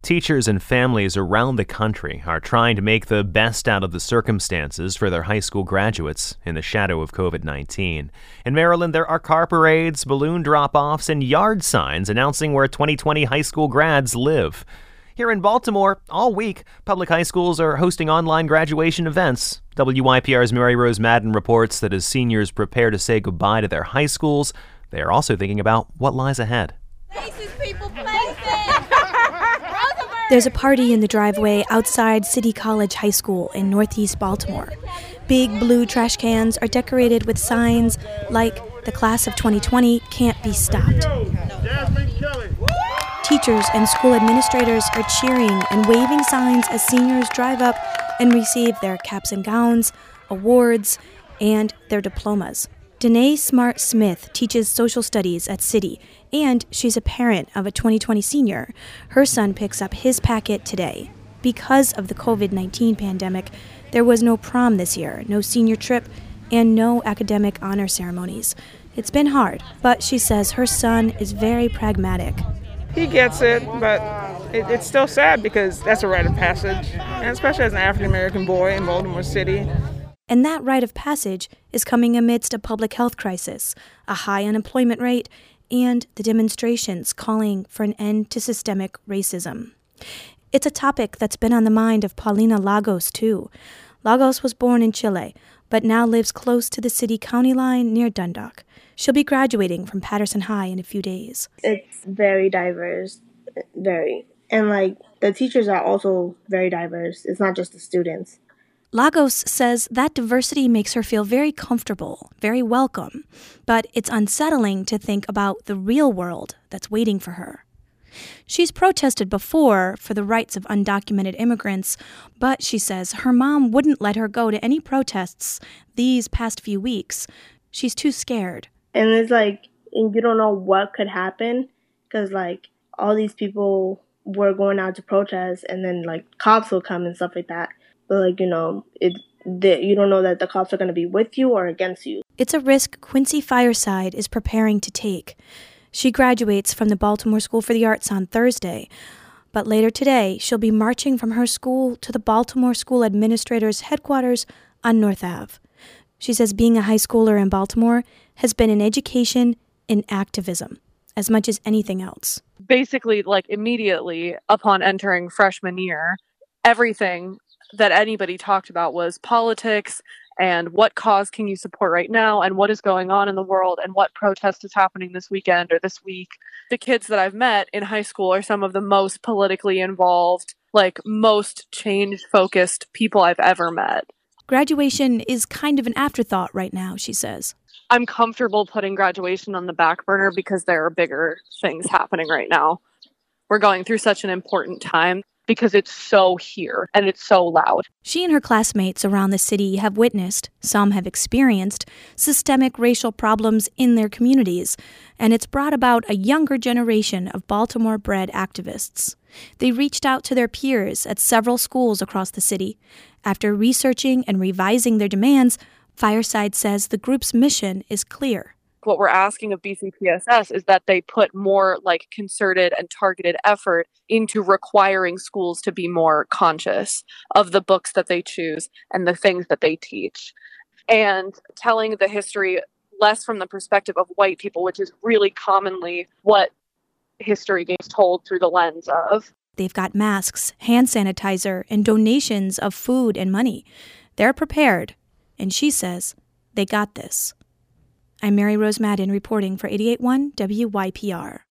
Teachers and families around the country are trying to make the best out of the circumstances for their high school graduates in the shadow of COVID-19. In Maryland, there are car parades, balloon drop-offs, and yard signs announcing where 2020 high school grads live. Here in Baltimore, all week, public high schools are hosting online graduation events. WYPR's Mary Rose Madden reports that as seniors prepare to say goodbye to their high schools, they are also thinking about what lies ahead. Places, people, places! There's a party in the driveway outside City College High School in Northeast Baltimore. Big blue trash cans are decorated with signs like "The class of 2020 can't be stopped." Teachers and school administrators are cheering and waving signs as seniors drive up and receive their caps and gowns, awards, and their diplomas. Danae Smart Smith teaches social studies at City, and she's a parent of a 2020 senior. Her son picks up his packet today. Because of the COVID-19 pandemic, there was no prom this year, no senior trip, and no academic honor ceremonies. It's been hard, but she says her son is very pragmatic. He gets it, but it's still sad because that's a rite of passage, and especially as an African-American boy in Baltimore City. And that rite of passage is coming amidst a public health crisis, a high unemployment rate, and the demonstrations calling for an end to systemic racism. It's a topic that's been on the mind of Paulina Lagos, too. Lagos was born in Chile, but now lives close to the city-county line near Dundalk. She'll be graduating from Patterson High in a few days. It's very diverse, very. And, the teachers are also very diverse. It's not just the students. Lagos says that diversity makes her feel very comfortable, very welcome, but it's unsettling to think about the real world that's waiting for her. She's protested before for the rights of undocumented immigrants, but she says her mom wouldn't let her go to any protests these past few weeks. She's too scared. And it's and you don't know what could happen because, all these people were going out to protest and then, cops will come and stuff like that. But, you don't know that the cops are going to be with you or against you. It's a risk Quincy Fireside is preparing to take. She graduates from the Baltimore School for the Arts on Thursday, but later today she'll be marching from her school to the Baltimore School Administrators' headquarters on North Ave. She says being a high schooler in Baltimore has been an education in activism as much as anything else. Basically, immediately upon entering freshman year, everything that anybody talked about was politics and what cause can you support right now and what is going on in the world and what protest is happening this weekend or this week. The kids that I've met in high school are some of the most politically involved, most change-focused people I've ever met. Graduation is kind of an afterthought right now, she says. I'm comfortable putting graduation on the back burner because there are bigger things happening right now. We're going through such an important time because it's so here and it's so loud. She and her classmates around the city have witnessed, some have experienced, systemic racial problems in their communities, and it's brought about a younger generation of Baltimore-bred activists. They reached out to their peers at several schools across the city. After researching and revising their demands, Fireside says the group's mission is clear. What we're asking of BCPSS is that they put more concerted and targeted effort into requiring schools to be more conscious of the books that they choose and the things that they teach, and telling the history less from the perspective of white people, which is really commonly what history gets told through the lens of. They've got masks, hand sanitizer, and donations of food and money. They're prepared, and she says they got this. I'm Mary Rose Madden reporting for 88.1 WYPR.